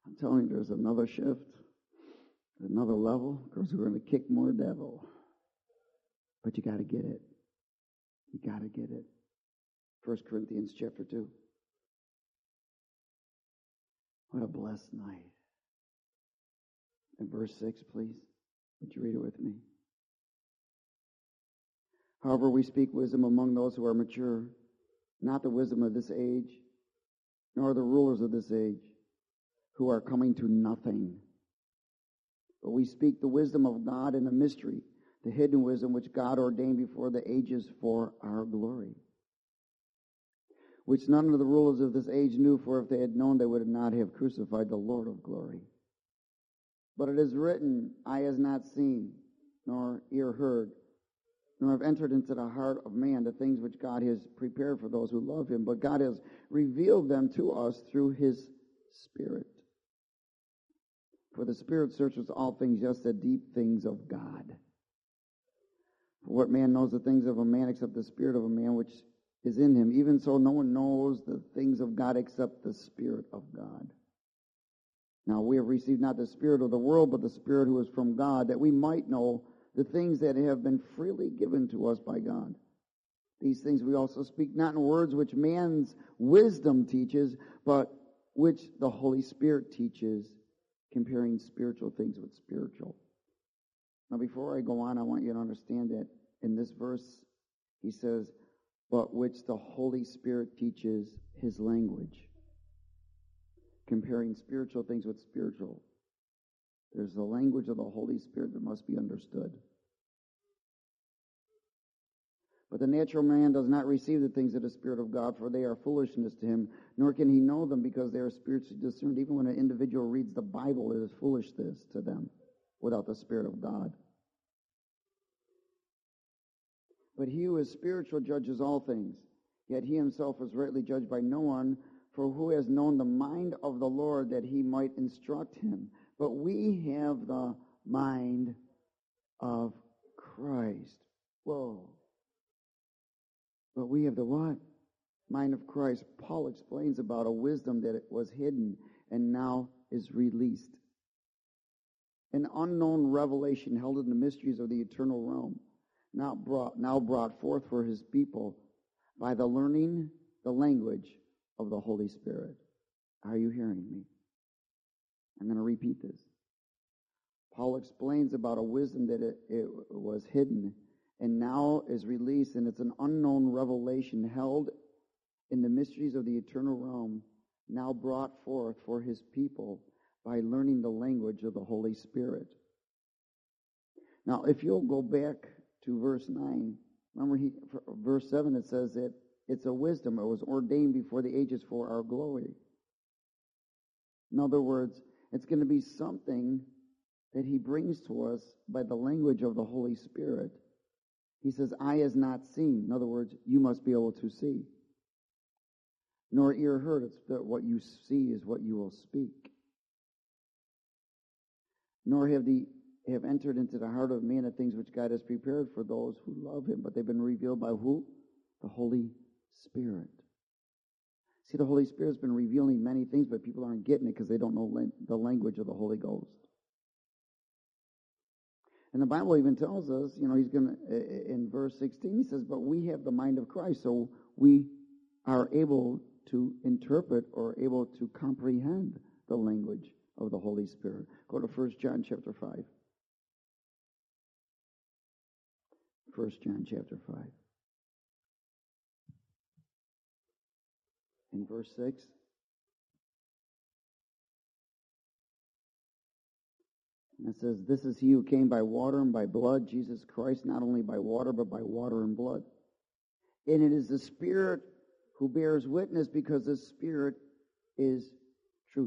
I'm telling you, there's another shift, another level, because we're going to kick more devil. But you got to get it. You got to get it. 1 Corinthians chapter 2. What a blessed night. In verse 6, please. Would you read it with me? However, we speak wisdom among those who are mature, not the wisdom of this age, nor the rulers of this age, who are coming to nothing. But we speak the wisdom of God in a mystery, the hidden wisdom which God ordained before the ages for our glory, which none of the rulers of this age knew, for if they had known, they would not have crucified the Lord of glory. But it is written, eye has not seen, nor ear heard, nor have entered into the heart of man the things which God has prepared for those who love him. But God has revealed them to us through his Spirit. For the Spirit searches all things, just the deep things of God. For what man knows the things of a man except the Spirit of a man which is in him? Even so, no one knows the things of God except the Spirit of God. Now we have received not the spirit of the world, but the Spirit who is from God, that we might know the things that have been freely given to us by God. These things we also speak, not in words which man's wisdom teaches, but which the Holy Spirit teaches, comparing spiritual things with spiritual. Now before I go on, I want you to understand that in this verse, he says, but which the Holy Spirit teaches his language. Comparing spiritual things with spiritual. There's the language of the Holy Spirit that must be understood. But the natural man does not receive the things of the Spirit of God, for they are foolishness to him, nor can he know them because they are spiritually discerned. Even when an individual reads the Bible, it is foolishness to them without the Spirit of God. But he who is spiritual judges all things, yet he himself is rightly judged by no one. For who has known the mind of the Lord that he might instruct him? But we have the mind of Christ. Whoa. But we have the what? Mind of Christ. Paul explains about a wisdom that it was hidden and now is released. An unknown revelation held in the mysteries of the eternal realm, now brought forth for his people by the learning, the language of the Holy Spirit. Are you hearing me? I'm going to repeat this. Paul explains about a wisdom that it was hidden and now is released, and it's an unknown revelation held in the mysteries of the eternal realm, now brought forth for his people by learning the language of the Holy Spirit. Now, if you'll go back to verse 9, remember verse 7, it says that it's a wisdom. It was ordained before the ages for our glory. In other words, it's going to be something that he brings to us by the language of the Holy Spirit. He says, eye has not seen. In other words, you must be able to see. Nor ear heard. It's that what you see is what you will speak. Nor have entered into the heart of man the things which God has prepared for those who love him. But they've been revealed by who? The Holy Spirit. See, the Holy Spirit's been revealing many things, but people aren't getting it because they don't know the language of the Holy Ghost. And the Bible even tells us, he's going to, in verse 16, he says, but we have the mind of Christ, so we are able to interpret or able to comprehend the language of the Holy Spirit. Go to 1 John chapter 5. 1 John chapter 5. In verse 6. And it says, this is he who came by water and by blood, Jesus Christ, not only by water, but by water and blood. And it is the Spirit who bears witness, because the Spirit is truth.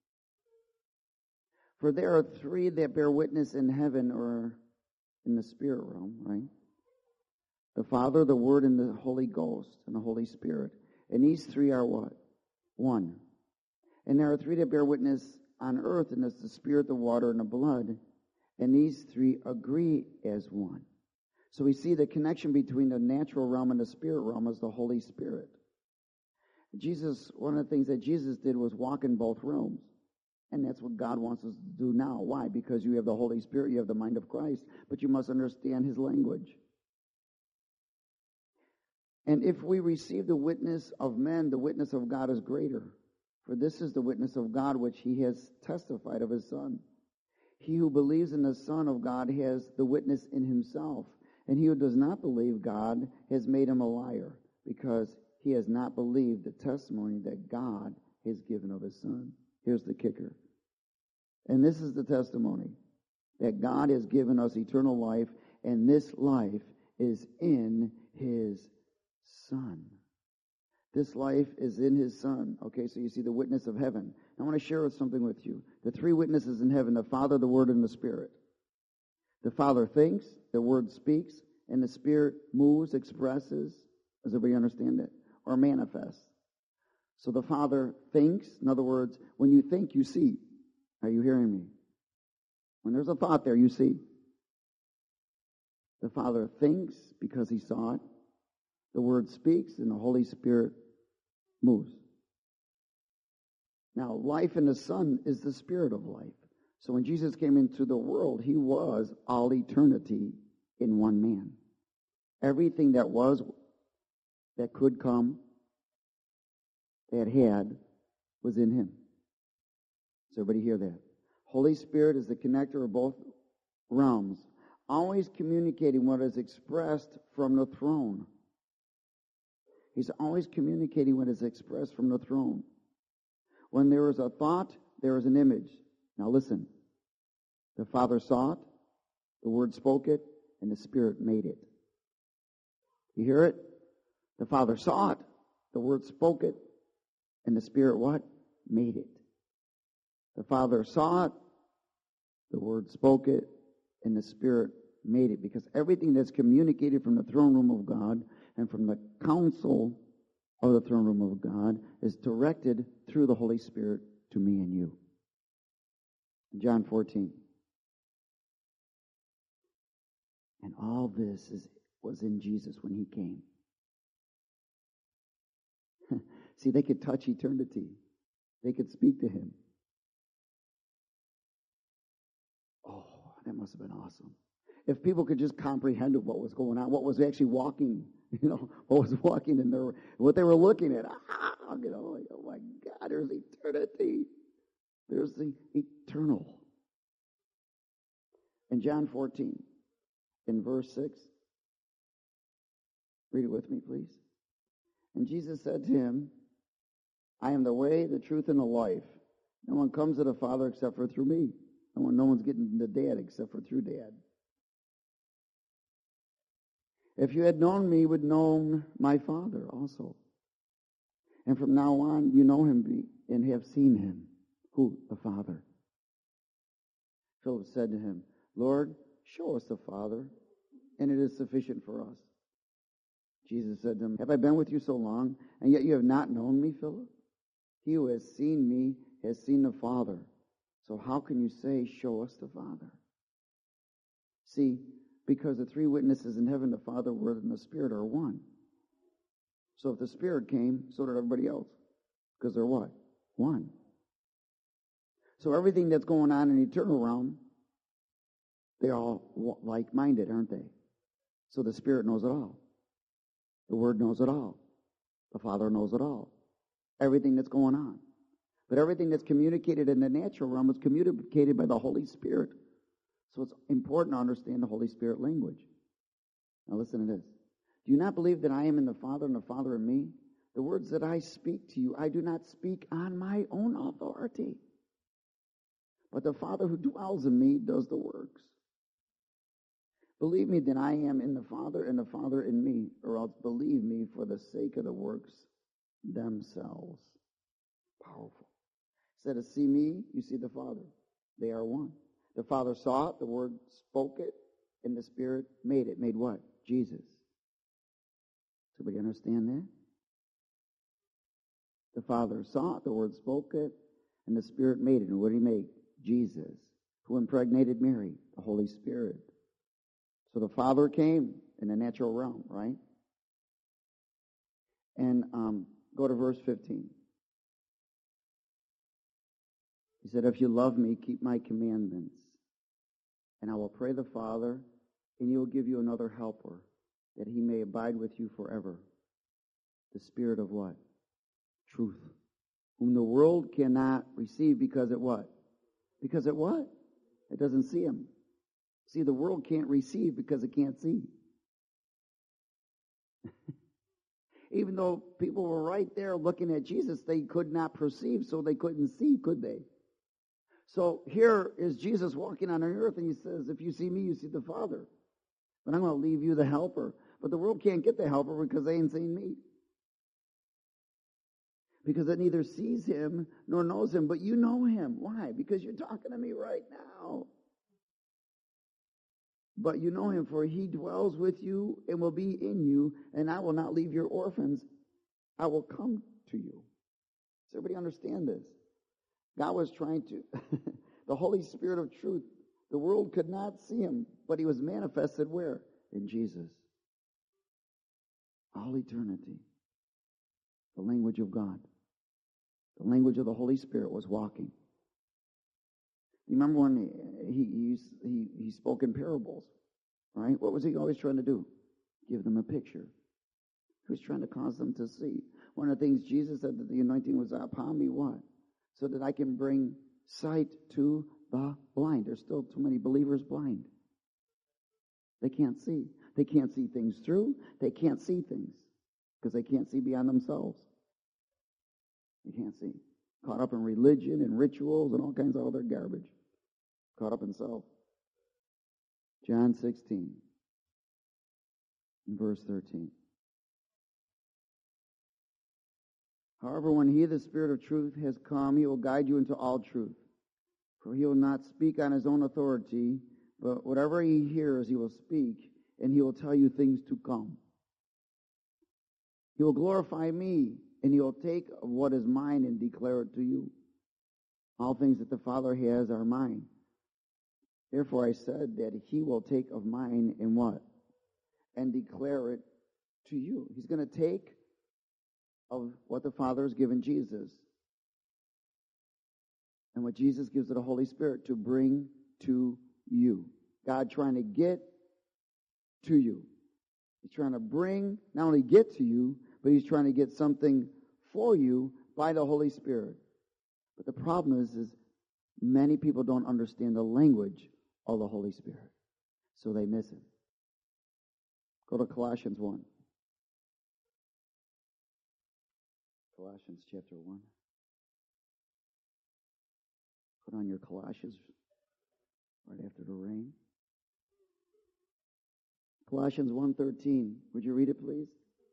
For there are three that bear witness in heaven or in the spirit realm, right? The Father, the Word, and the Holy Ghost, and the Holy Spirit. And these three are what? One. And there are three that bear witness on earth, and it's the Spirit, the water, and the blood. And these three agree as one. So we see the connection between the natural realm and the spirit realm is the Holy Spirit. One of the things that Jesus did was walk in both realms. And that's what God wants us to do now. Why? Because you have the Holy Spirit, you have the mind of Christ, but you must understand his language. And if we receive the witness of men, the witness of God is greater. For this is the witness of God which he has testified of his Son. He who believes in the Son of God has the witness in himself. And he who does not believe God has made him a liar, because he has not believed the testimony that God has given of his Son. Here's the kicker. And this is the testimony, that God has given us eternal life, and this life is in his Son. This life is in his Son. Okay, so you see the witness of heaven. I want to share something with you. The three witnesses in heaven, the Father, the Word, and the Spirit. The Father thinks, the Word speaks, and the Spirit moves, expresses. Does everybody understand that? Or manifests. So the Father thinks. In other words, when you think, you see. Are you hearing me? When there's a thought there, you see. The Father thinks because he saw it. The Word speaks, and the Holy Spirit moves. Now, life in the Son is the Spirit of life. So when Jesus came into the world, he was all eternity in one man. Everything that was, that could come, that had, was in him. Does everybody hear that? Holy Spirit is the connector of both realms, always communicating what is expressed from the throne. He's always communicating what is expressed from the throne. When there is a thought, there is an image. Now listen. The Father saw it, the Word spoke it, and the Spirit made it. You hear it? The Father saw it, the Word spoke it, and the Spirit what? Made it. The Father saw it, the Word spoke it, and the Spirit made it. Because everything that's communicated from the throne room of God and from the counsel of the throne room of God is directed through the Holy Spirit to me and you. John 14. And all this was in Jesus when he came. See, they could touch eternity. They could speak to him. Oh, that must have been awesome. If people could just comprehend what was going on, what was actually walking, what was walking in their, what they were looking at. Like, oh my God, there's eternity. There's the eternal. In John 14, in verse 6, read it with me, please. And Jesus said to him, I am the way, the truth, and the life. No one comes to the Father except for through me. No one's getting to Dad except for through Dad. If you had known me, you would know my Father also. And from now on, you know him and have seen him. Who? The Father. Philip said to him, Lord, show us the Father, and it is sufficient for us. Jesus said to him, have I been with you so long, and yet you have not known me, Philip? He who has seen me has seen the Father. So how can you say, show us the Father? See, because the three witnesses in heaven, the Father, Word, and the Spirit are one. So if the Spirit came, so did everybody else. Because they're what? One. So everything that's going on in the eternal realm, they're all like-minded, aren't they? So the Spirit knows it all. The Word knows it all. The Father knows it all. Everything that's going on. But everything that's communicated in the natural realm is communicated by the Holy Spirit. So it's important to understand the Holy Spirit language. Now listen to this. Do you not believe that I am in the Father and the Father in me? The words that I speak to you, I do not speak on my own authority. But the Father who dwells in me does the works. Believe me that I am in the Father and the Father in me, or else believe me for the sake of the works themselves. Powerful. Instead of see me, you see the Father. They are one. The Father saw it, the Word spoke it, and the Spirit made it. Made what? Jesus. Somebody understand that? The Father saw it, the Word spoke it, and the Spirit made it. And what did he make? Jesus, who impregnated Mary, the Holy Spirit. So the Father came in the natural realm, right? And go to verse 15. He said, if you love me, keep my commandments. And I will pray the Father, and he will give you another helper, that he may abide with you forever. The Spirit of what? Truth. Whom the world cannot receive because it what? Because it what? It doesn't see him. See, the world can't receive because it can't see. Even though people were right there looking at Jesus, they could not perceive, so they couldn't see, could they? So here is Jesus walking on earth, and he says, if you see me, you see the Father. But I'm going to leave you the helper. But the world can't get the helper because they ain't seen me. Because it neither sees him nor knows him, but you know him. Why? Because you're talking to me right now. But you know him, for he dwells with you and will be in you, and I will not leave your orphans. I will come to you. Does everybody understand this? God was trying to, the Holy Spirit of truth, the world could not see him, but he was manifested where? In Jesus. All eternity. The language of God. The language of the Holy Spirit was walking. You remember when he spoke in parables, right? What was he always trying to do? Give them a picture. He was trying to cause them to see. One of the things Jesus said that the anointing was upon me, what? So that I can bring sight to the blind. There's still too many believers blind. They can't see. They can't see things through. They can't see things because they can't see beyond themselves. They can't see. Caught up in religion and rituals and all kinds of other garbage. Caught up in self. John 16, verse 13. However, when he, the Spirit of truth, has come, he will guide you into all truth. For he will not speak on his own authority, but whatever he hears, he will speak, and he will tell you things to come. He will glorify me, and he will take of what is mine and declare it to you. All things that the Father has are mine. Therefore I said that he will take of mine and what? And declare it to you. He's going to take of what the Father has given Jesus. And what Jesus gives to the Holy Spirit to bring to you. God trying to get to you. He's trying to bring, not only get to you, but he's trying to get something for you by the Holy Spirit. But the problem is many people don't understand the language of the Holy Spirit. So they miss it. Go to Colossians 1. Colossians chapter 1. Put on your Colossians right after the rain. Colossians 1:13. Would you read it, please?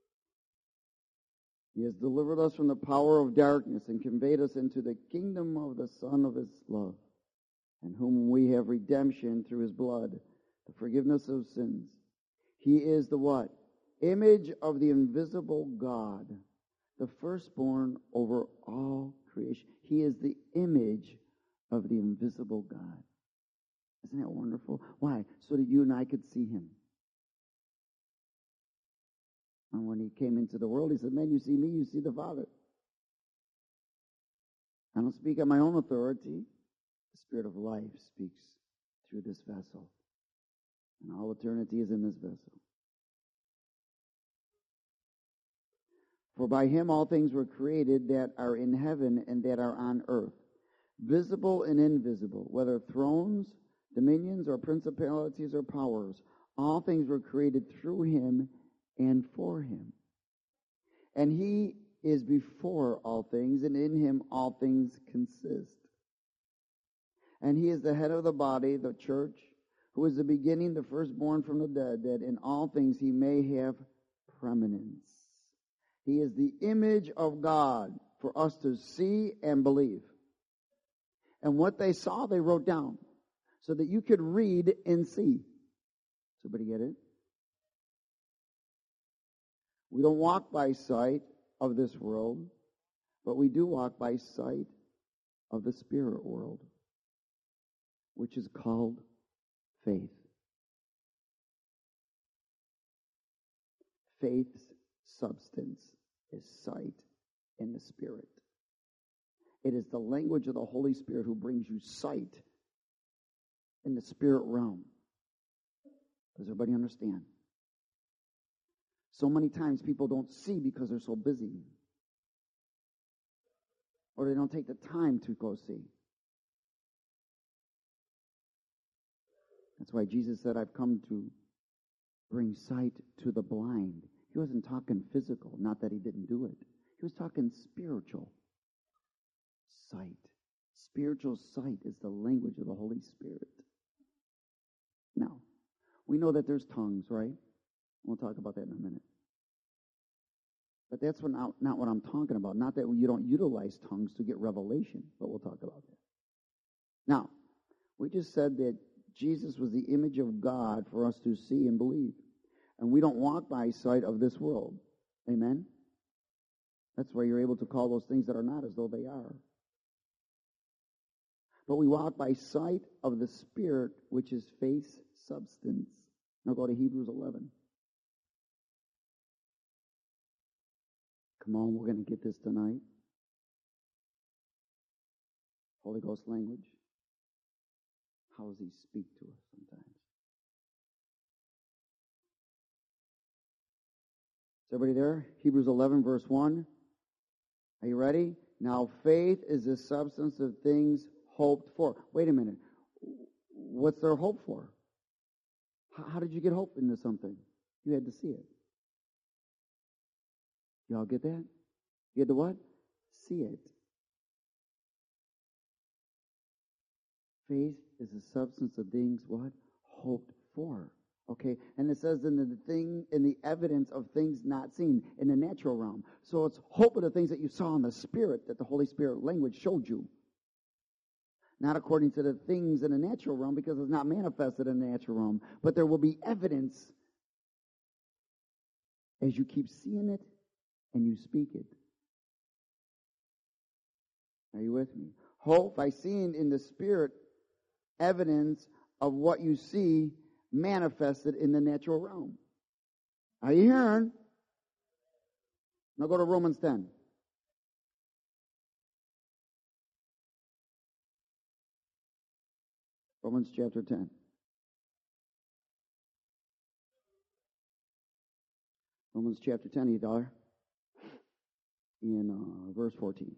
He has delivered us from the power of darkness and conveyed us into the kingdom of the Son of his love, in whom we have redemption through his blood, the forgiveness of sins. He is the what? Image of the invisible God, the firstborn over all creation. He is the image of the invisible God. Isn't that wonderful? Why? So that you and I could see him. And when he came into the world, he said, man, you see me, you see the Father. I don't speak on my own authority. The Spirit of life speaks through this vessel. And all eternity is in this vessel. For by him all things were created that are in heaven and that are on earth, visible and invisible, whether thrones, dominions, or principalities or powers. All things were created through him and for him. And he is before all things, and in him all things consist. And he is the head of the body, the church, who is the beginning, the firstborn from the dead, that in all things he may have preeminence. He is the image of God for us to see and believe. And what they saw, they wrote down, so that you could read and see. Somebody get it? We don't walk by sight of this world, but we do walk by sight of the spirit world, which is called faith. Faith's substance is sight in the spirit. It is the language of the Holy Spirit who brings you sight in the spirit realm. Does everybody understand? So many times people don't see because they're so busy. Or they don't take the time to go see. That's why Jesus said, I've come to bring sight to the blind. He wasn't talking physical, not that he didn't do it. He was talking spiritual sight. Spiritual sight is the language of the Holy Spirit. Now, we know that there's tongues, right? We'll talk about that in a minute. But that's not what I'm talking about. Not that you don't utilize tongues to get revelation, but we'll talk about that. Now, we just said that Jesus was the image of God for us to see and believe. And we don't walk by sight of this world. Amen? That's why you're able to call those things that are not as though they are. But we walk by sight of the Spirit, which is faith's substance. Now go to Hebrews 11. Come on, we're going to get this tonight. Holy Ghost language. How does he speak to us sometimes? Is everybody there? Hebrews 11, verse 1. Are you ready? Now faith is the substance of things hoped for. Wait a minute. What's there hope for? How did you get hope into something? You had to see it. Y'all get that? You had to what? See it. Faith is the substance of things what? Hoped for. Okay? And it says in the evidence of things not seen in the natural realm. So it's hope of the things that you saw in the Spirit that the Holy Spirit language showed you. Not according to the things in the natural realm, because it's not manifested in the natural realm. But there will be evidence as you keep seeing it and you speak it. Are you with me? Hope by seeing in the Spirit evidence of what you see manifested in the natural realm. Are you hearing? Now go to Romans 10. Romans chapter 10. Romans chapter 10, you daughter, in verse 14.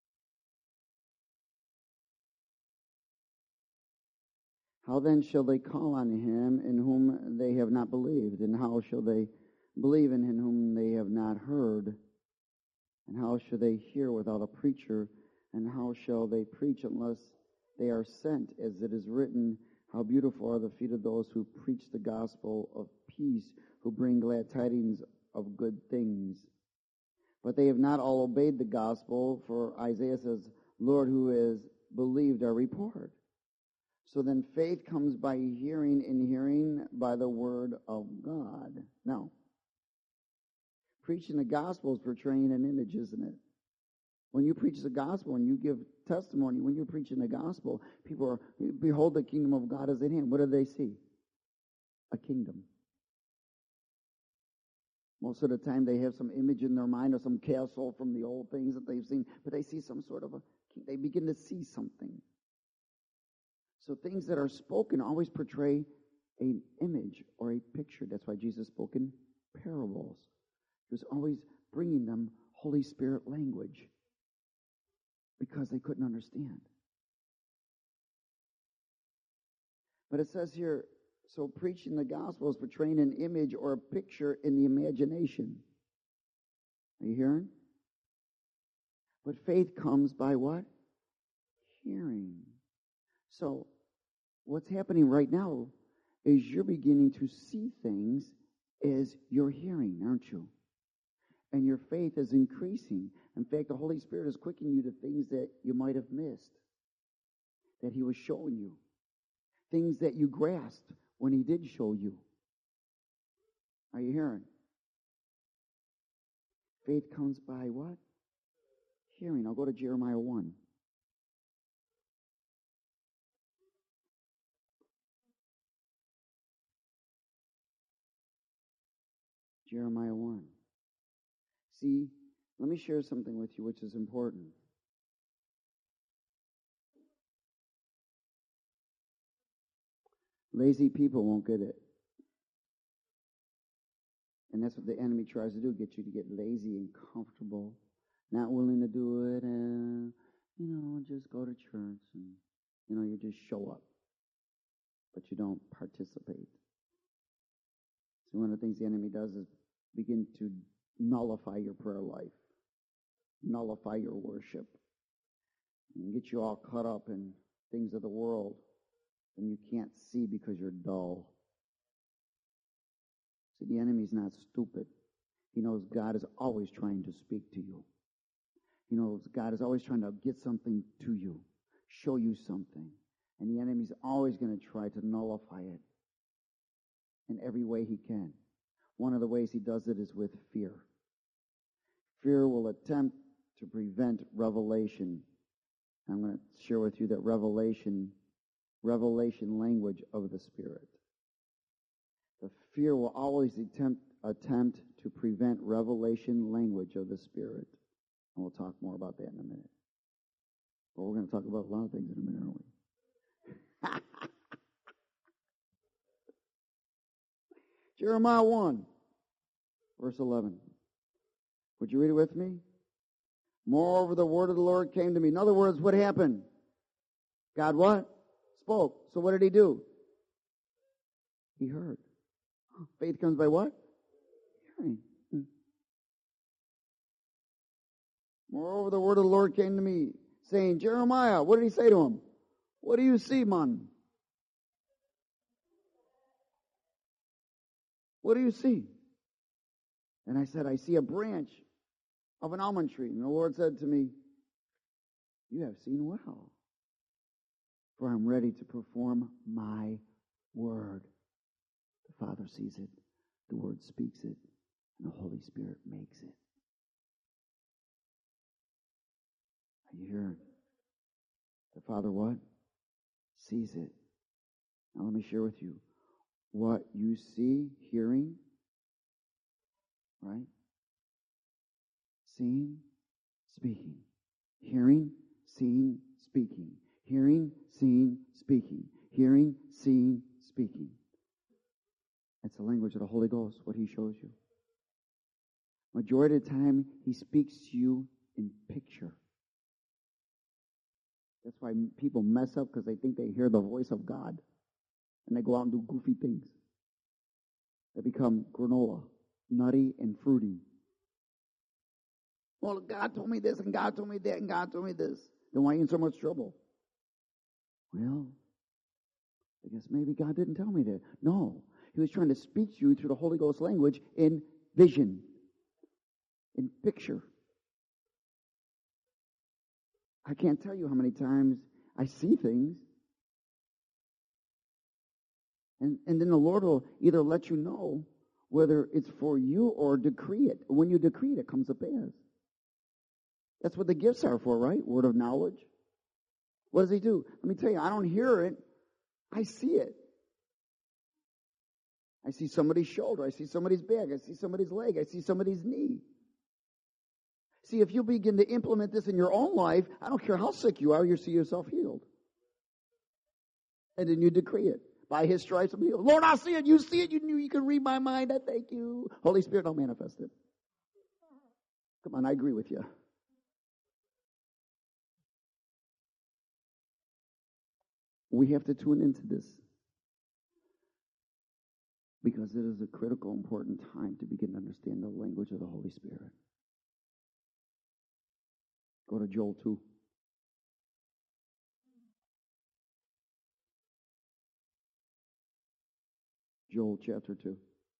How then shall they call on him in whom they have not believed? And how shall they believe in him whom they have not heard? And how shall they hear without a preacher? And how shall they preach unless they are sent? As it is written, how beautiful are the feet of those who preach the gospel of peace, who bring glad tidings of good things. But they have not all obeyed the gospel, for Isaiah says, Lord, who has believed our report? So then faith comes by hearing, and hearing by the word of God. Now, preaching the gospel is portraying an image, isn't it? When you preach the gospel and you give testimony, when you're preaching the gospel, people are, behold, the kingdom of God is at hand. What do they see? A kingdom. Most of the time they have some image in their mind or some castle from the old things that they've seen, but they see some sort of they begin to see something. So things that are spoken always portray an image or a picture. That's why Jesus spoke in parables. He was always bringing them Holy Spirit language because they couldn't understand. But it says here, so preaching the gospel is portraying an image or a picture in the imagination. Are you hearing? But faith comes by what? Hearing. So what's happening right now is you're beginning to see things as you're hearing, aren't you? And your faith is increasing. In fact, the Holy Spirit is quickening you to things that you might have missed, that he was showing you. Things that you grasped when he did show you. Are you hearing? Faith comes by what? Hearing. I'll go to Jeremiah 1. Jeremiah 1. See, let me share something with you which is important. Lazy people won't get it. And that's what the enemy tries to do, get you to get lazy and comfortable, not willing to do it, and, just go to church and, you just show up, but you don't participate. So one of the things the enemy does is begin to nullify your prayer life, nullify your worship, and get you all caught up in things of the world and you can't see because you're dull. See, the enemy's not stupid. He knows God is always trying to speak to you. He knows God is always trying to get something to you, show you something. And the enemy's always going to try to nullify it in every way he can. One of the ways he does it is with fear. Fear will attempt to prevent revelation. I'm going to share with you that revelation language of the Spirit. The fear will always attempt to prevent revelation language of the Spirit. And we'll talk more about that in a minute. But we're going to talk about a lot of things in a minute, aren't we? Jeremiah 1, verse 11. Would you read it with me? Moreover, the word of the Lord came to me. In other words, what happened? God what? Spoke. So what did he do? He heard. Faith comes by what? Hearing. Moreover, the word of the Lord came to me, saying, Jeremiah, what did he say to him? What do you see, man? What do you see? And I said, I see a branch of an almond tree. And the Lord said to me, you have seen well, for I'm ready to perform my word. The Father sees it, the Word speaks it, and the Holy Spirit makes it. Are you hearing? The Father what? Sees it. Now let me share with you. What you see, hearing, right? Seeing, speaking. Hearing, seeing, speaking. Hearing, seeing, speaking. Hearing, seeing, speaking. That's the language of the Holy Ghost, what he shows you. Majority of the time, he speaks to you in picture. That's why people mess up, because they think they hear the voice of God. And they go out and do goofy things. They become granola, nutty and fruity. Well, God told me this, and God told me that, and God told me this. Then why are you in so much trouble? Well, I guess maybe God didn't tell me that. No, he was trying to speak to you through the Holy Ghost language in vision, in picture. I can't tell you how many times I see things, and then the Lord will either let you know whether it's for you or decree it. When you decree it, it comes to pass. That's what the gifts are for, right? Word of knowledge. What does he do? Let me tell you, I don't hear it. I see it. I see somebody's shoulder. I see somebody's back. I see somebody's leg. I see somebody's knee. See, if you begin to implement this in your own life, I don't care how sick you are, you'll see yourself healed. And then you decree it. By his stripes, I'm healed. Lord, I see it. You see it. You knew you could read my mind. I thank you. Holy Spirit, I'll manifest it. Come on, I agree with you. We have to tune into this, because it is a critical, important time to begin to understand the language of the Holy Spirit. Go to Joel 2. Joel chapter 2.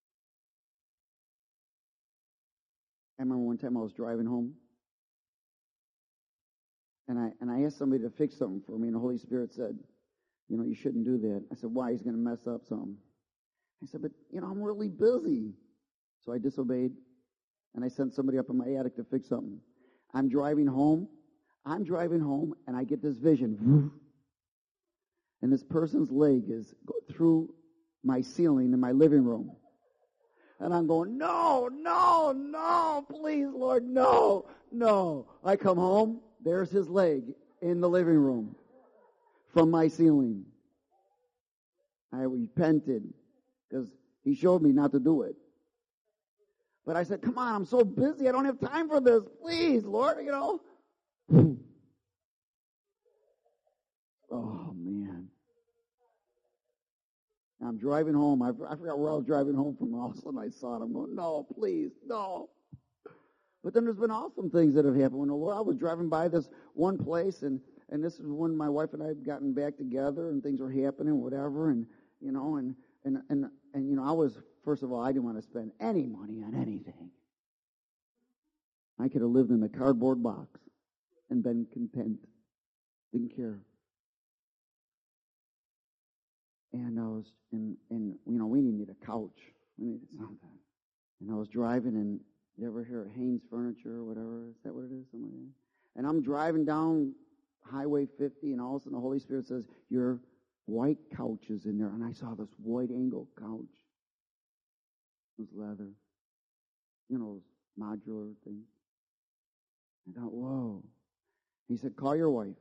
I remember one time I was driving home, and I asked somebody to fix something for me, and the Holy Spirit said, you shouldn't do that. I said, why? He's going to mess up something. I said, but, I'm really busy. So I disobeyed, and I sent somebody up in my attic to fix something. I'm driving home, and I get this vision. And this person's leg is through my ceiling in my living room. And I'm going, no, please, Lord, no. I come home, there's his leg in the living room from my ceiling. I repented because he showed me not to do it. But I said, come on, I'm so busy. I don't have time for this. Please, Lord, Oh, man. I'm driving home. I forgot where I was driving home from. All of a sudden I saw it. I'm going, no, please, no. But then there's been awesome things that have happened. When I was driving by this one place, and this is when my wife and I had gotten back together, and things were happening, whatever, and I was, first of all, I didn't want to spend any money on anything. I could have lived in a cardboard box and been content. Didn't care. And I was, we needed a couch. We needed something. And I was driving, and you ever hear of Haynes Furniture or whatever? Is that what it is? Something like that. And I'm driving down Highway 50, and all of a sudden the Holy Spirit says, your white couch is in there. And I saw this white angle couch. It was leather. Those modular things. I thought, whoa. He said, call your wife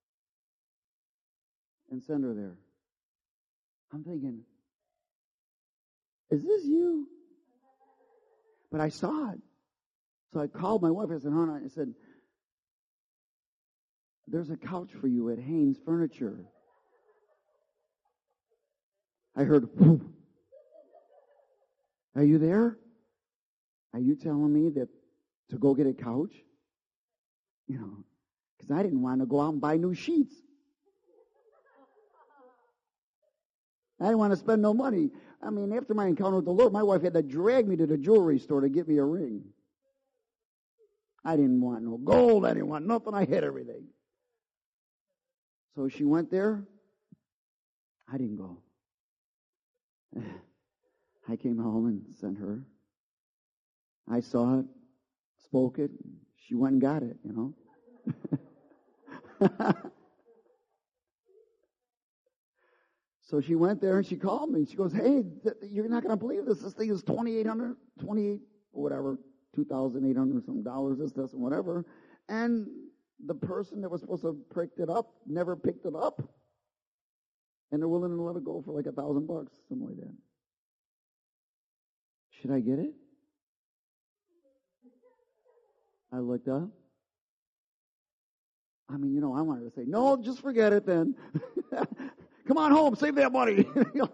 and send her there. I'm thinking, is this you? But I saw it. So I called my wife. I said, honey, I said, there's a couch for you at Haynes Furniture. I heard, whoop. Are you there? Are you telling me that to go get a couch? Because I didn't want to go out and buy new sheets. I didn't want to spend no money. I mean, after my encounter with the Lord, my wife had to drag me to the jewelry store to get me a ring. I didn't want no gold. I didn't want nothing. I had everything. So she went there. I didn't go. I came home and sent her. I saw it, spoke it. She went and got it, So she went there and she called me. She goes, hey, you're not going to believe this. This thing is $2,800, $2,800 dollars, this, and whatever. And the person that was supposed to pick it up never picked it up. And they're willing to let it go for like $1,000, something like that. Should I get it? I looked up. I mean, I wanted to say, no, just forget it then. Come on home, save that money.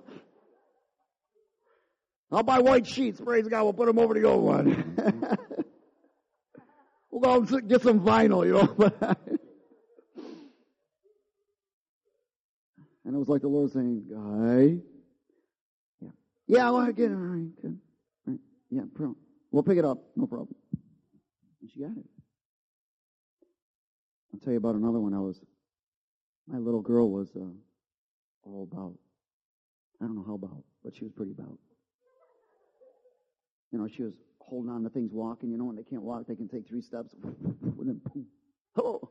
I'll buy white sheets. Praise God, we'll put them over the old one. We'll go and get some vinyl, And it was like the Lord saying, guy. Yeah, I want to get it. All right, good. All right. Yeah, we'll pick it up. No problem. And she got it. I'll tell you about another one. My little girl was all about. I don't know how about, but she was pretty about. She was holding on to things, walking. When they can't walk, they can take 3 steps. And then boom. Oh.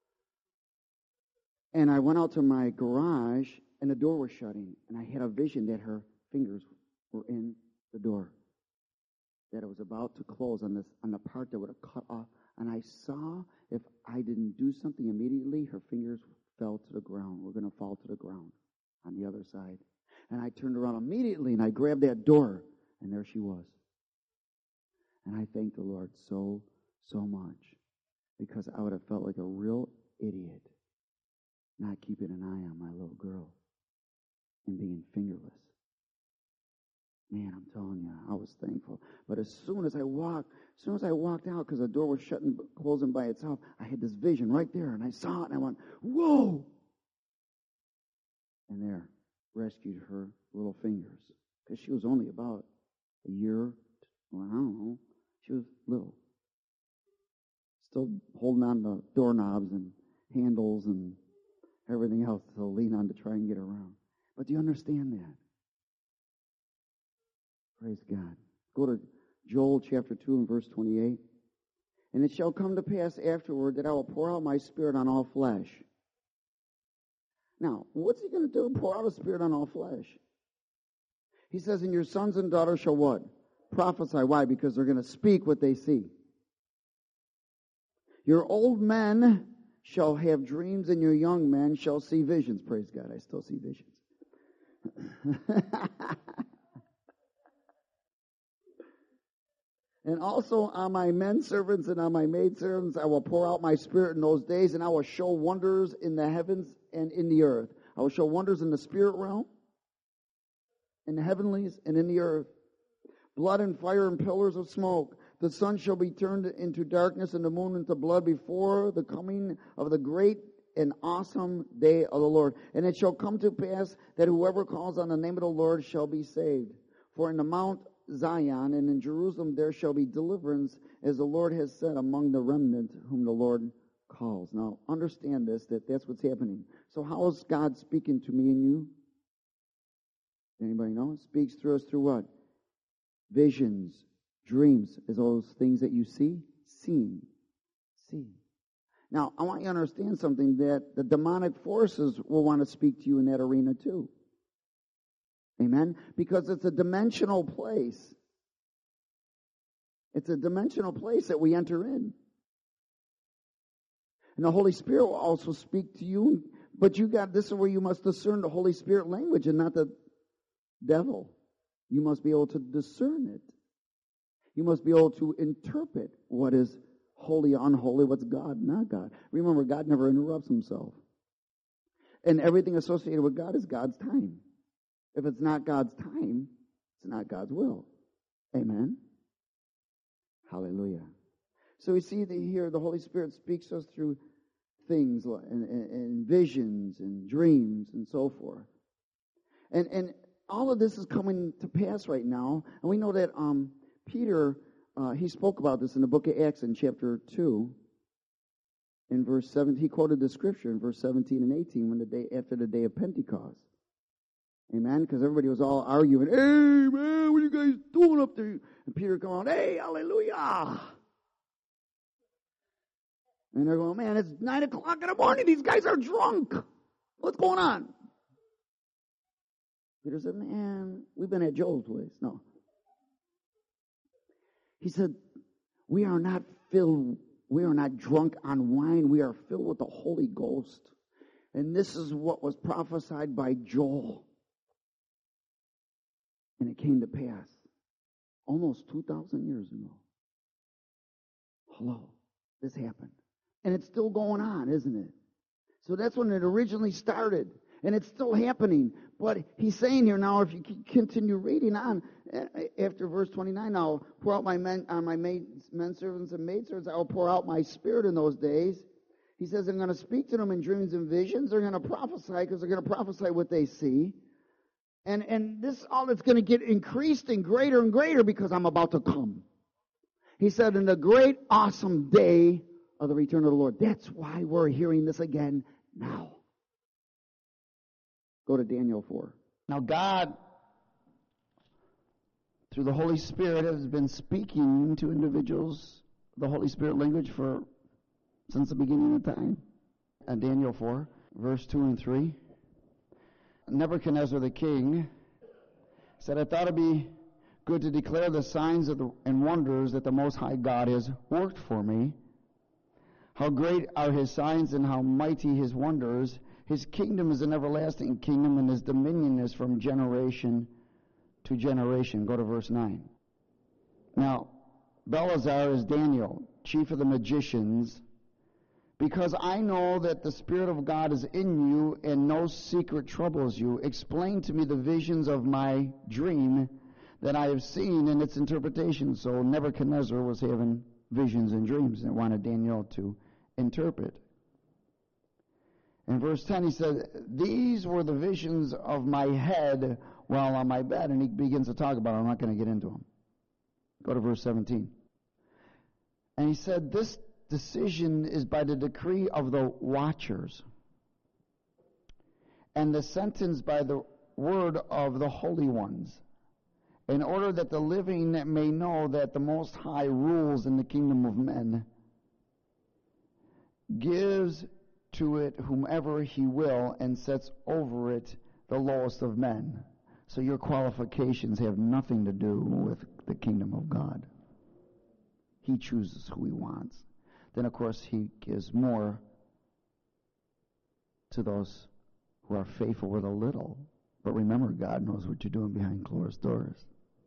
And I went out to my garage, and the door was shutting. And I had a vision that her fingers were in the door, that it was about to close on the part that would have cut off. And I saw if I didn't do something immediately, her fingers fell to the ground. We're going to fall to the ground on the other side. And I turned around immediately, and I grabbed that door, and there she was. And I thanked the Lord so, so much, because I would have felt like a real idiot not keeping an eye on my little girl and being fingerless. Man, I'm telling you, I was thankful. But as soon as I walked out, because the door was shutting, closing by itself, I had this vision right there, and I saw it, and I went, whoa! And there, rescued her little fingers, because she was only about a year, I don't know, she was little. Still holding on to doorknobs and handles and everything else to lean on to try and get around. But do you understand that? Praise God. Go to Joel chapter 2 and verse 28. And it shall come to pass afterward that I will pour out my spirit on all flesh. Now, what's he going to do? Pour out a spirit on all flesh. He says, and your sons and daughters shall what? Prophesy. Why? Because they're going to speak what they see. Your old men shall have dreams, and your young men shall see visions. Praise God, I still see visions. And also on my men servants and on my maid servants I will pour out my Spirit in those days, and I will show wonders in the heavens and in the earth. I will show wonders in the spirit realm, in the heavenlies, and in the earth. Blood and fire and pillars of smoke. The sun shall be turned into darkness and the moon into blood before the coming of the great and awesome day of the Lord. And it shall come to pass that whoever calls on the name of the Lord shall be saved. For in the Mount Zion and in Jerusalem there shall be deliverance, as the Lord has said, among the remnant whom the Lord calls. Now, understand this, that's what's happening. So how is God speaking to me and you? Anybody know? Speaks through us through what? Visions, dreams, is those things that you see? See. Now, I want you to understand something, that the demonic forces will want to speak to you in that arena too. Amen? Because it's a dimensional place. It's a dimensional place that we enter in. And the Holy Spirit will also speak to you, but this is where you must discern the Holy Spirit language and not the devil. You must be able to discern it. You must be able to interpret what is holy, unholy, what's God, not God. Remember, God never interrupts himself. And everything associated with God is God's time. If it's not God's time, it's not God's will. Amen? Hallelujah. So we see that here the Holy Spirit speaks to us through things and visions and dreams and so forth. And all of this is coming to pass right now. And we know that Peter, he spoke about this in the book of Acts in chapter 2. In verse 7, he quoted the scripture in verse 17 and 18 after the day of Pentecost. Amen? Because everybody was all arguing, hey, man, what are you guys doing up there? And Peter come on, hey, hallelujah. And they're going, man, it's 9 o'clock in the morning. These guys are drunk. What's going on? Peter said, man, we've been at Joel's place. No. He said, we are not drunk on wine. We are filled with the Holy Ghost. And this is what was prophesied by Joel. And it came to pass almost 2,000 years ago. Hello, this happened. And it's still going on, isn't it? So that's when it originally started. And it's still happening. But he's saying here now, if you continue reading on, after verse 29, now pour out my men servants and maid servants, I will pour out my Spirit in those days. He says, I'm going to speak to them in dreams and visions. They're going to prophesy because they're going to prophesy what they see. And this all it's going to get increased and greater because I'm about to come. He said, in the great, awesome day of the return of the Lord. That's why we're hearing this again now. Go to Daniel 4. Now God, through the Holy Spirit, has been speaking to individuals the Holy Spirit language since the beginning of time. And Daniel 4, verse 2 and 3. Nebuchadnezzar the king said, I thought it'd be good to declare the signs and wonders that the Most High God has worked for me. How great are his signs and how mighty his wonders. His kingdom is an everlasting kingdom, and his dominion is from generation to generation. Go to verse 9. Now, Belshazzar is Daniel, chief of the magicians, because I know that the Spirit of God is in you, and no secret troubles you. Explain to me the visions of my dream that I have seen and its interpretation. So Nebuchadnezzar was having visions and dreams and wanted Daniel to interpret. In verse 10 he said, these were the visions of my head while on my bed. And he begins to talk about it. I'm not going to get into them. Go to verse 17. And he said, this decision is by the decree of the watchers, and the sentence by the word of the holy ones, in order that the living may know that the Most High rules in the kingdom of men, gives to it whomever he will, and sets over it the lowest of men. So your qualifications have nothing to do with the kingdom of God. He chooses who he wants. Then, of course, he gives more to those who are faithful with a little. But remember, God knows what you're doing behind closed doors.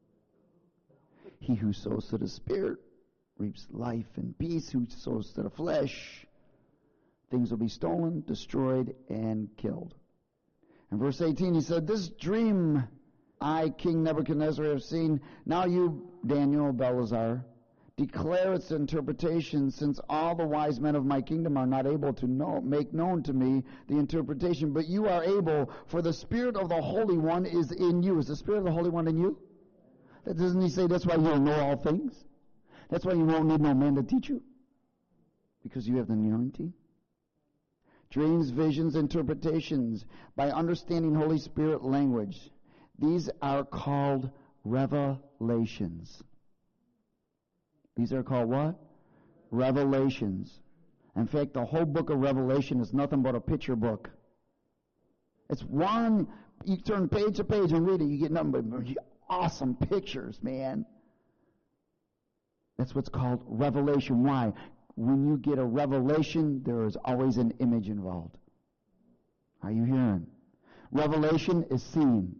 He who sows to the Spirit reaps life and peace. Who sows to the flesh, things will be stolen, destroyed, and killed. In verse 18, he said, this dream I, King Nebuchadnezzar, have seen. Now you, Daniel, Belazar, declare its interpretation, since all the wise men of my kingdom are not able to make known to me the interpretation. But you are able, for the Spirit of the Holy One is in you. Is the Spirit of the Holy One in you? Doesn't he say that's why you'll know all things? That's why you won't need no man to teach you? Because you have the anointing? Dreams, visions, interpretations, by understanding Holy Spirit language. These are called revelations. These are called what? Revelations. In fact, the whole book of Revelation is nothing but a picture book. It's one, you turn page to page and read it, you get nothing but awesome pictures, man. That's what's called revelation. Why? When you get a revelation, there is always an image involved. Are you hearing? Revelation is seen.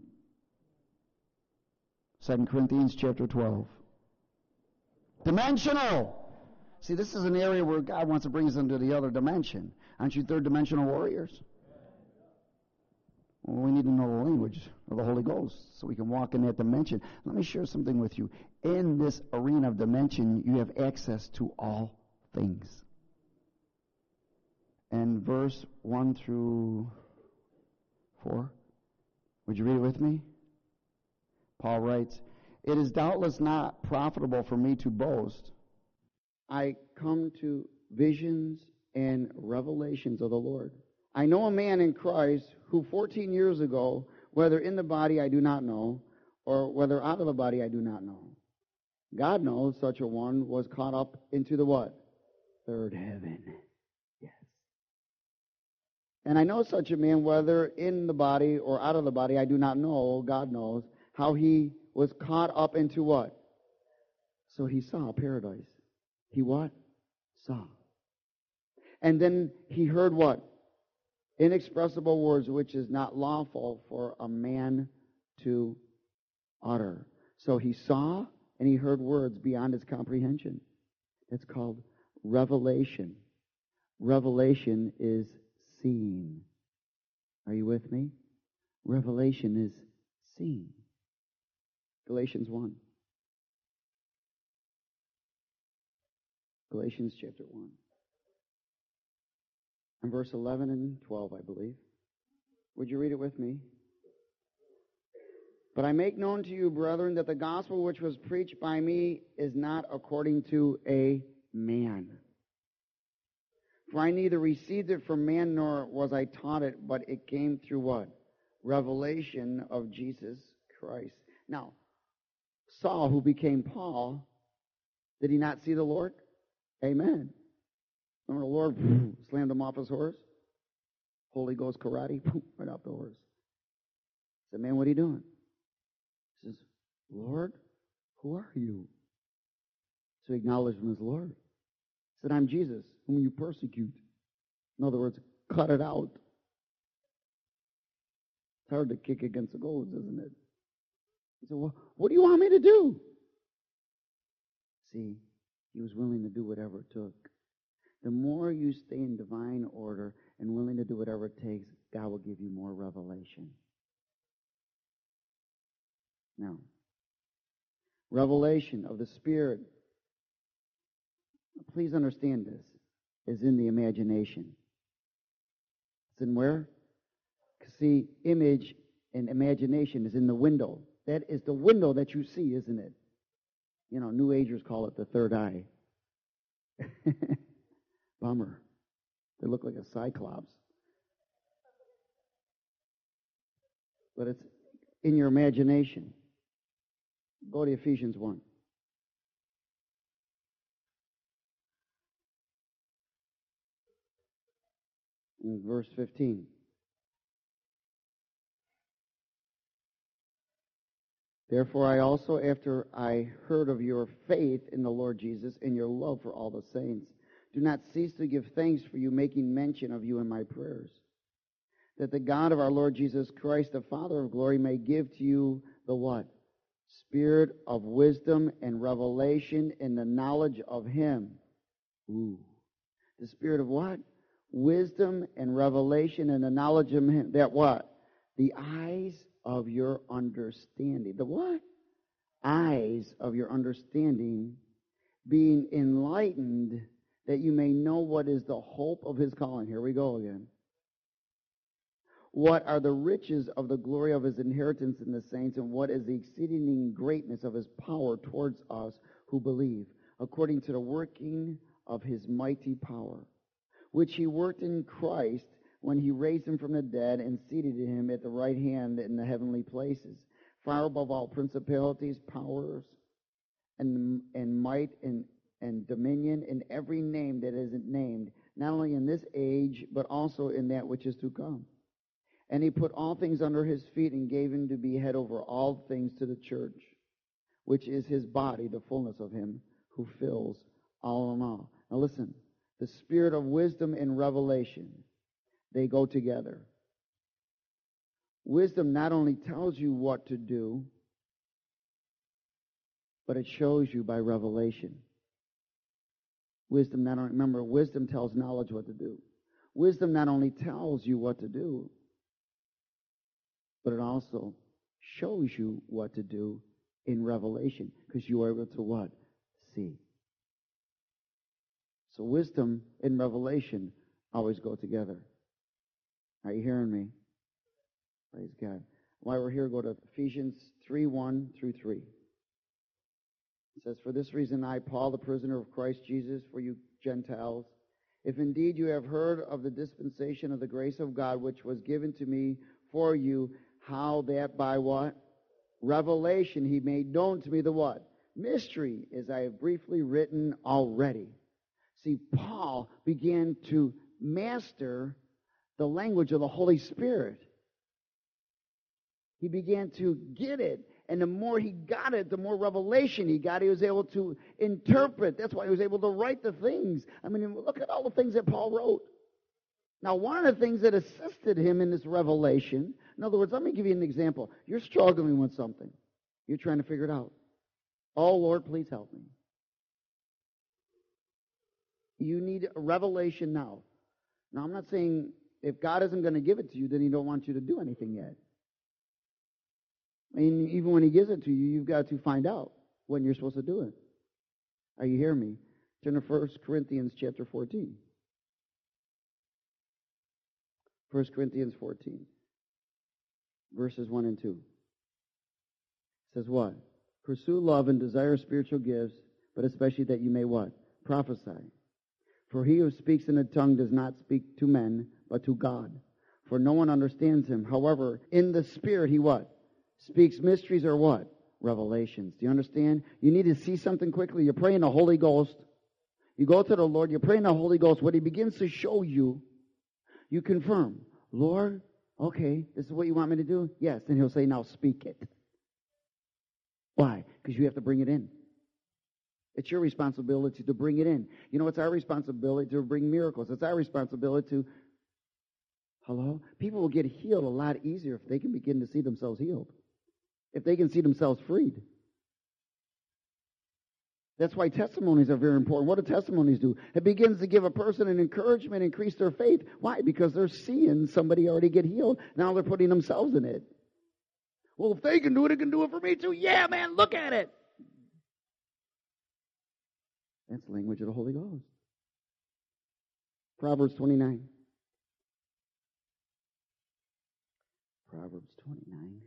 2 Corinthians chapter 12. Dimensional. See, this is an area where God wants to bring us into the other dimension. Aren't you third dimensional warriors? Well, we need to know the language of the Holy Ghost so we can walk in that dimension. Let me share something with you. In this arena of dimension, you have access to all things. And verse 1 through 4, would you read it with me? Paul writes, it is doubtless not profitable for me to boast. I come to visions and revelations of the Lord. I know a man in Christ who 14 years ago, whether in the body I do not know, or whether out of the body I do not know. God knows such a one was caught up into the what? Third heaven. Yes. And I know such a man, whether in the body or out of the body, I do not know. God knows how he was caught up into what? So he saw paradise. He what? Saw. And then he heard what? Inexpressible words which is not lawful for a man to utter. So he saw and he heard words beyond his comprehension. It's called revelation. Revelation is seen. Are you with me? Revelation is seen. Galatians 1. Galatians chapter 1. And verse 11 and 12, I believe. Would you read it with me? But I make known to you, brethren, that the gospel which was preached by me is not according to a man. For I neither received it from man nor was I taught it, but it came through what? Revelation of Jesus Christ. Now, Saul, who became Paul, did he not see the Lord? Amen. Remember the Lord slammed him off his horse? Holy Ghost karate, right off the horse. He said, man, what are you doing? He says, Lord, who are you? So he acknowledged him as Lord. He said, I'm Jesus, whom you persecute. In other words, cut it out. It's hard to kick against the goads, isn't it? He said, well, what do you want me to do? See, he was willing to do whatever it took. The more you stay in divine order and willing to do whatever it takes, God will give you more revelation. Now, revelation of the Spirit, please understand this, is in the imagination. It's in where? See, image and imagination is in the window. That is the window that you see, isn't it? You know, New Agers call it the third eye. Bummer. They look like a cyclops. But it's in your imagination. Go to Ephesians 1. In verse 15. Therefore I also, after I heard of your faith in the Lord Jesus and your love for all the saints, do not cease to give thanks for you, making mention of you in my prayers. that the God of our Lord Jesus Christ, the Father of glory, may give to you the what? Spirit of wisdom and revelation in the knowledge of Him. Ooh. The spirit of what? Wisdom and revelation in the knowledge of Him. That what? The eyes of your understanding. The what? Eyes of your understanding being enlightened, that you may know what is the hope of His calling. Here we go again. What are the riches of the glory of His inheritance in the saints, and what is the exceeding greatness of His power towards us who believe, according to the working of His mighty power, which He worked in Christ when He raised Him from the dead and seated Him at the right hand in the heavenly places, far above all principalities, powers, and might, and dominion, and every name that isn't named, not only in this age, but also in that which is to come. And He put all things under His feet and gave Him to be head over all things to the church, which is His body, the fullness of Him who fills all in all. Now listen, the spirit of wisdom and revelation, they go together. Wisdom not only tells you what to do, but it shows you by revelation. Wisdom not only, remember, wisdom tells knowledge what to do. Wisdom not only tells you what to do, but it also shows you what to do in revelation, because you are able to what? See. So wisdom and revelation always go together. Are you hearing me? Praise God. While we're here, go to Ephesians 3:1 through 3. It says, "For this reason I, Paul, the prisoner of Christ Jesus, for you Gentiles, if indeed you have heard of the dispensation of the grace of God, which was given to me for you, how that by what? Revelation He made known to me the what? Mystery, as I have briefly written already." See, Paul began to master the language of the Holy Spirit. He began to get it. And the more he got it, the more revelation he got. He was able to interpret. That's why he was able to write the things. I mean, look at all the things that Paul wrote. Now, one of the things that assisted him in this revelation, in other words, let me give you an example. You're struggling with something. You're trying to figure it out. Oh, Lord, please help me. You need a revelation now. Now, I'm not saying if God isn't going to give it to you, then He don't want you to do anything yet. I mean, even when He gives it to you, you've got to find out when you're supposed to do it. Are you hearing me? Turn to 1 Corinthians chapter 14. 1 Corinthians 14, verses 1 and 2. It says what? "Pursue love and desire spiritual gifts, but especially that you may what? Prophesy. For he who speaks in a tongue does not speak to men, but to God. For no one understands him. However, in the Spirit he what? Speaks mysteries or what? Revelations." Do you understand? You need to see something quickly. You're praying the Holy Ghost. You go to the Lord. You're praying the Holy Ghost. What He begins to show you, you confirm. "Lord, okay, this is what you want me to do?" "Yes." And He'll say, "Now speak it." Why? Because you have to bring it in. It's your responsibility to bring it in. You know, it's our responsibility to bring miracles. It's our responsibility to, hello? People will get healed a lot easier if they can begin to see themselves healed. If they can see themselves freed. That's why testimonies are very important. What do testimonies do? It begins to give a person an encouragement, increase their faith. Why? Because they're seeing somebody already get healed. Now they're putting themselves in it. Well, if they can do it can do it for me too. Yeah, man, look at it. That's the language of the Holy Ghost. Proverbs 29. Proverbs 29.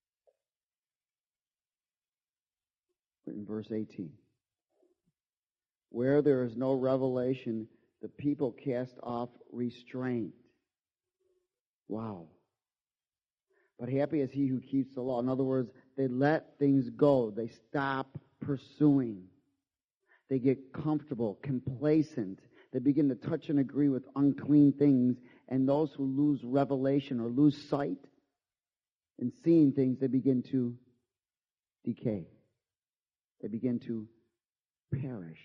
In verse 18. "Where there is no revelation, the people cast off restraint." Wow. "But happy is he who keeps the law." In other words, they let things go. They stop pursuing. They get comfortable, complacent. They begin to touch and agree with unclean things. And those who lose revelation or lose sight in seeing things, they begin to decay. They begin to perish.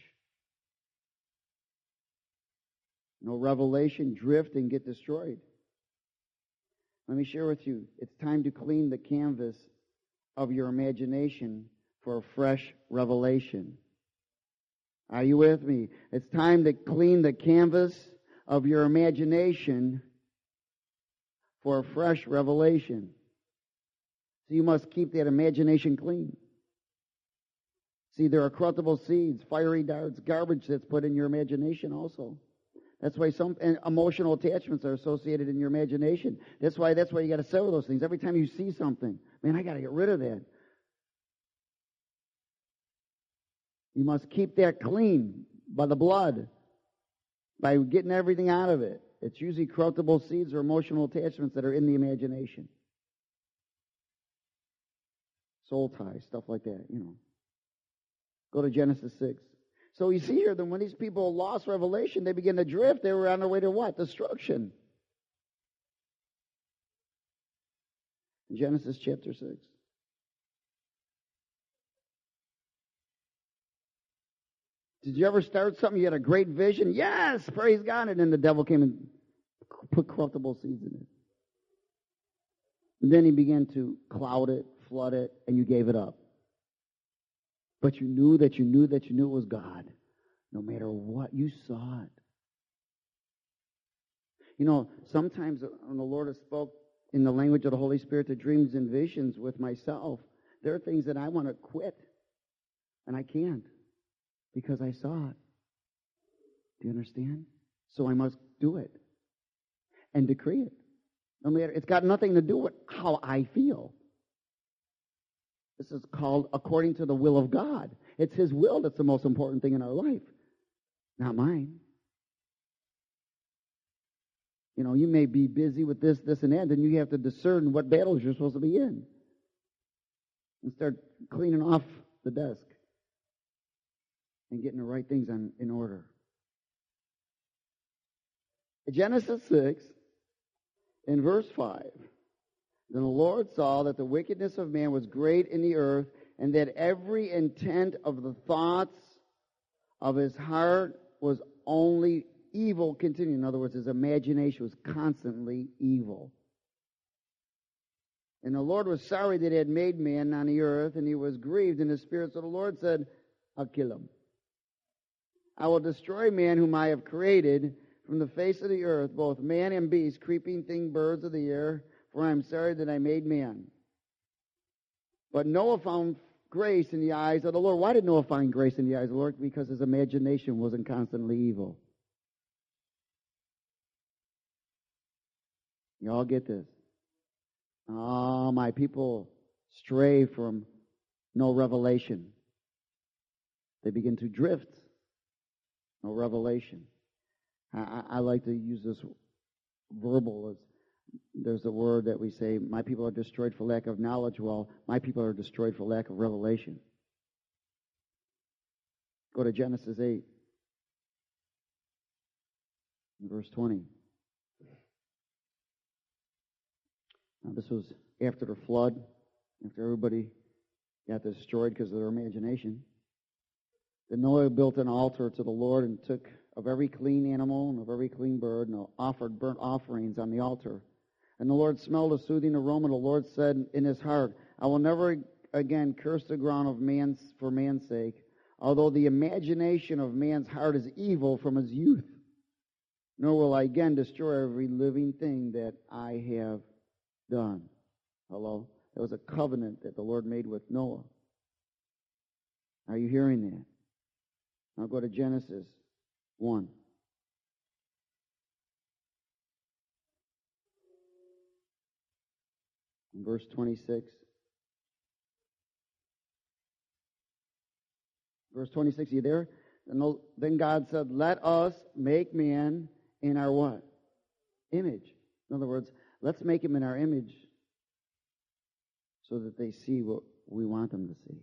No revelation, drift and get destroyed. Let me share with you. It's time to clean the canvas of your imagination for a fresh revelation. Are you with me? It's time to clean the canvas of your imagination for a fresh revelation. So you must keep that imagination clean. See, there are corruptible seeds, fiery darts, garbage that's put in your imagination also. That's why some emotional attachments are associated in your imagination. That's why you got to sever those things. Every time you see something, man, I got to get rid of that. You must keep that clean by the blood, by getting everything out of it. It's usually corruptible seeds or emotional attachments that are in the imagination. Soul ties, stuff like that, Go to Genesis 6. So you see here that when these people lost revelation, they began to drift. They were on their way to what? Destruction. Genesis chapter 6. Did you ever start something? You had a great vision? Yes, praise God. And then the devil came and put corruptible seeds in it. And then he began to cloud it, flood it, and you gave it up. But you knew that you knew that you knew it was God. No matter what, you saw it. Sometimes when the Lord has spoke in the language of the Holy Spirit to dreams and visions with myself, there are things that I want to quit, and I can't because I saw it. Do you understand? So I must do it and decree it. No matter, it's got nothing to do with how I feel. This is called according to the will of God. It's His will that's the most important thing in our life, not mine. You may be busy with this, and that, and you have to discern what battles you're supposed to be in. And start cleaning off the desk and getting the right things in order. Genesis 6, in verse 5. Then the Lord saw that the wickedness of man was great in the earth, and that every intent of the thoughts of his heart was only evil continually. In other words, his imagination was constantly evil. And the Lord was sorry that he had made man on the earth, and he was grieved in his spirit. So the Lord said, I'll kill him. I will destroy man whom I have created from the face of the earth, both man and beast, creeping thing, birds of the air, for I am sorry that I made man. But Noah found grace in the eyes of the Lord. Why did Noah find grace in the eyes of the Lord? Because his imagination wasn't constantly evil. You all get this? Oh, my people stray from no revelation. They begin to drift. No revelation. I like to use this verbal. There's a word that we say, my people are destroyed for lack of knowledge. Well, my people are destroyed for lack of revelation. Go to Genesis 8, verse 20. Now, this was after the flood, after everybody got destroyed because of their imagination. Then Noah built an altar to the Lord and took of every clean animal and of every clean bird and offered burnt offerings on the altar. And the Lord smelled a soothing aroma. The Lord said in his heart, I will never again curse the ground for man's sake, although the imagination of man's heart is evil from his youth. Nor will I again destroy every living thing that I have done. Hello? That was a covenant that the Lord made with Noah. Are you hearing that? Now go to Genesis 1. In verse 26. Verse 26, are you there? And then God said, let us make man in our what? Image. In other words, let's make him in our image so that they see what we want them to see.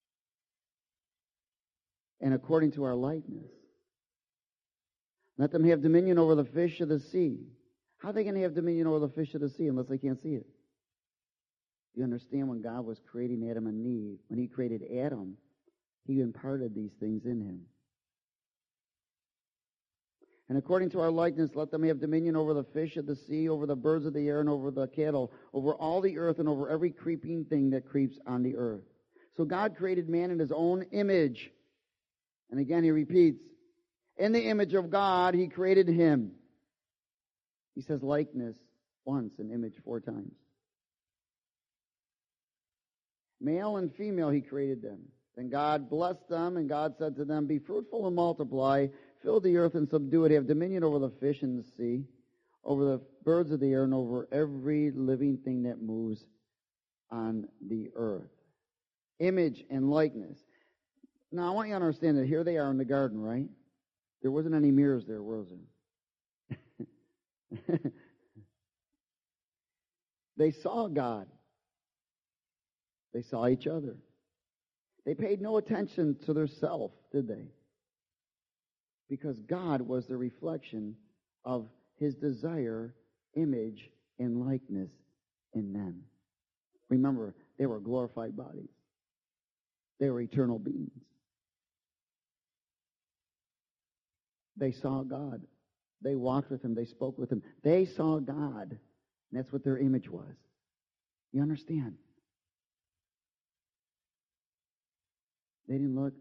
And according to our likeness. Let them have dominion over the fish of the sea. How are they going to have dominion over the fish of the sea unless they can't see it? You understand when God was creating Adam and Eve, when he created Adam, he imparted these things in him. And according to our likeness, let them have dominion over the fish of the sea, over the birds of the air, and over the cattle, over all the earth, and over every creeping thing that creeps on the earth. So God created man in his own image. And again he repeats, in the image of God he created him. He says likeness once and image 4 times. Male and female he created them. Then God blessed them, and God said to them, be fruitful and multiply, fill the earth and subdue it, have dominion over the fish in the sea, over the birds of the air, and over every living thing that moves on the earth. Image and likeness. Now, I want you to understand that here they are in the garden, right? There wasn't any mirrors there, was there? They saw God. They saw each other. They paid no attention to their self, did they? Because God was the reflection of his desire, image, and likeness in them. Remember, they were glorified bodies. They were eternal beings. They saw God. They walked with him. They spoke with him. They saw God. And that's what their image was. You understand? They didn't look,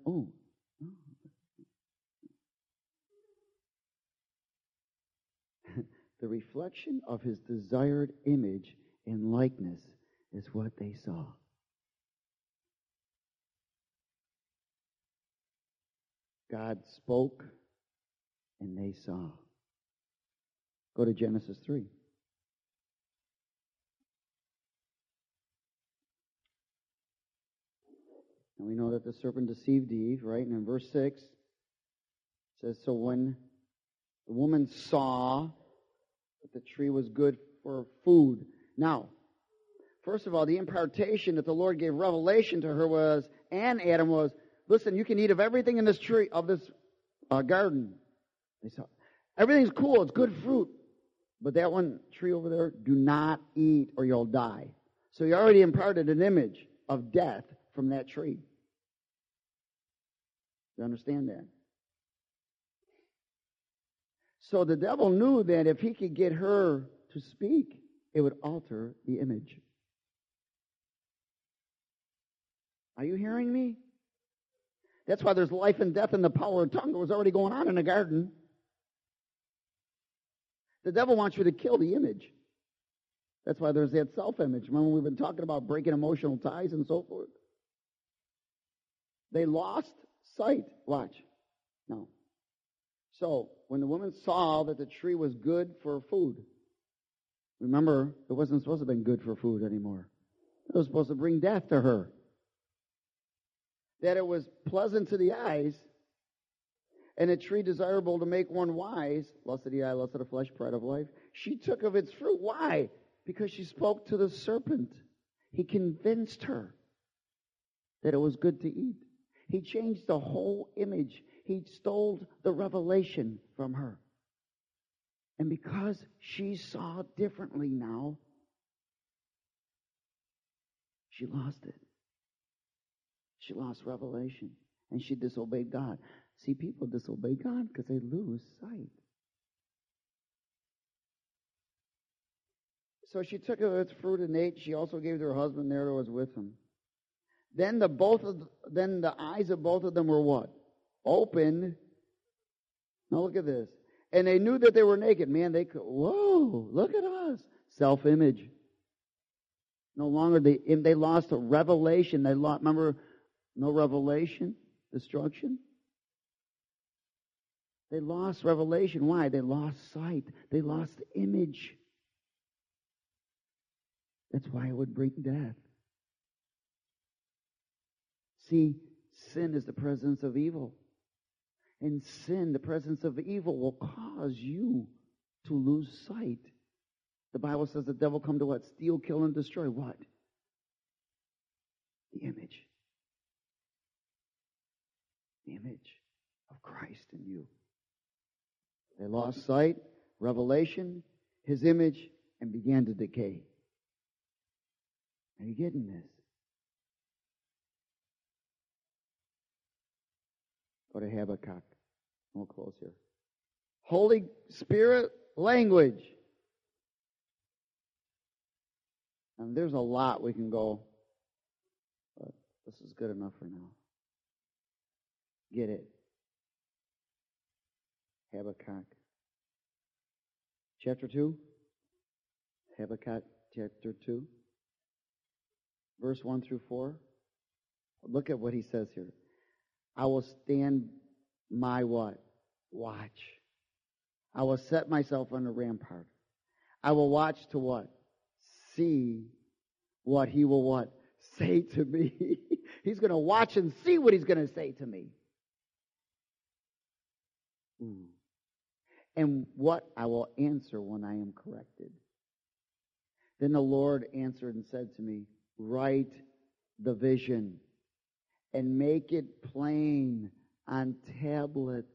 The reflection of his desired image and likeness is what they saw. God spoke and they saw. Go to Genesis 3. And we know that the serpent deceived Eve, right? And in verse 6, it says, so when the woman saw that the tree was good for food. Now, first of all, the impartation that the Lord gave revelation to her was, and Adam was, listen, you can eat of everything in this tree, of this garden. They saw, everything's cool, it's good fruit. But that one tree over there, do not eat or you'll die. So he already imparted an image of death from that tree. You understand that? So the devil knew that if he could get her to speak, it would alter the image. Are you hearing me? That's why there's life and death in the power of tongue. It was already going on in the garden. The devil wants you to kill the image. That's why there's that self-image. Remember, we've been talking about breaking emotional ties and so forth. They lost sight. Watch. No. So, when the woman saw that the tree was good for food, remember, it wasn't supposed to have been good for food anymore. It was supposed to bring death to her. That it was pleasant to the eyes, and a tree desirable to make one wise, lust of the eye, lust of the flesh, pride of life. She took of its fruit. Why? Because she spoke to the serpent. He convinced her that it was good to eat. He changed the whole image. He stole the revelation from her. And because she saw differently now, she lost it. She lost revelation. And she disobeyed God. See, people disobey God because they lose sight. So she took of its fruit and ate. She also gave to her husband there who was with him. Then the eyes of both of them were what? Opened. Now look at this. And they knew that they were naked. Man, whoa, look at us. Self-image. No longer, they lost a revelation. Remember, no revelation, destruction. They lost revelation. Why? They lost sight. They lost image. That's why it would bring death. See, sin is the presence of evil. And sin, the presence of evil, will cause you to lose sight. The Bible says the devil come to what? Steal, kill, and destroy. What? The image. The image of Christ in you. They lost sight, revelation, his image, and began to decay. Are you getting this? Go to Habakkuk. We'll close here. Holy Spirit language. And there's a lot we can go, but this is good enough for now. Get it. Habakkuk. Chapter 2. Habakkuk chapter 2. Verse 1 through 4. Look at what he says here. I will stand my what? Watch. I will set myself on the rampart. I will watch to what? See what he will what? Say to me. He's going to watch and see what he's going to say to me. And what I will answer when I am corrected. Then the Lord answered and said to me, write the vision and make it plain on tablets,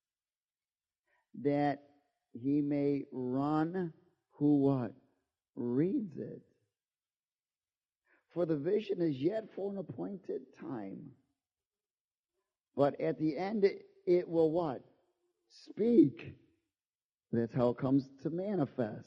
that he may run who what? Reads it. For the vision is yet for an appointed time. But at the end it will what? Speak. That's how it comes to manifest.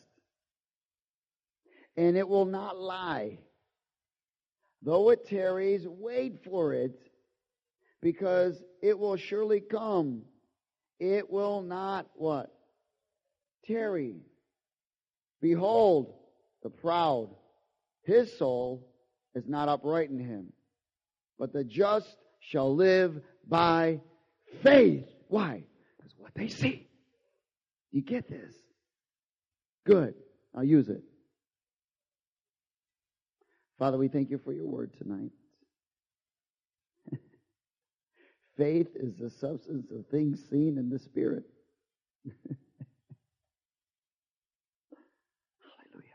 And it will not lie. Though it tarries, wait for it, because it will surely come. It will not what? Tarry. Behold, the proud, his soul is not upright in him, but the just shall live by faith. Why? Because what they see. You get this? Good. I'll use it. Father, we thank you for your word tonight. Faith is the substance of things seen in the Spirit. Hallelujah.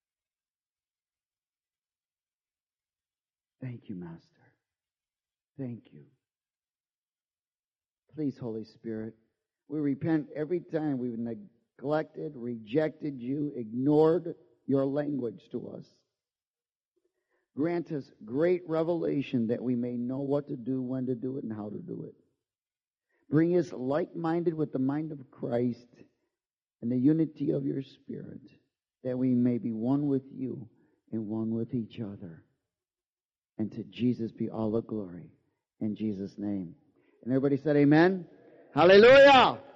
Thank you, Master. Thank you. Please, Holy Spirit, we repent every time we've neglected, rejected you, ignored your language to us. Grant us great revelation that we may know what to do, when to do it, and how to do it. Bring us like-minded with the mind of Christ and the unity of your Spirit, that we may be one with you and one with each other. And to Jesus be all the glory. In Jesus' name. And everybody said amen? Hallelujah!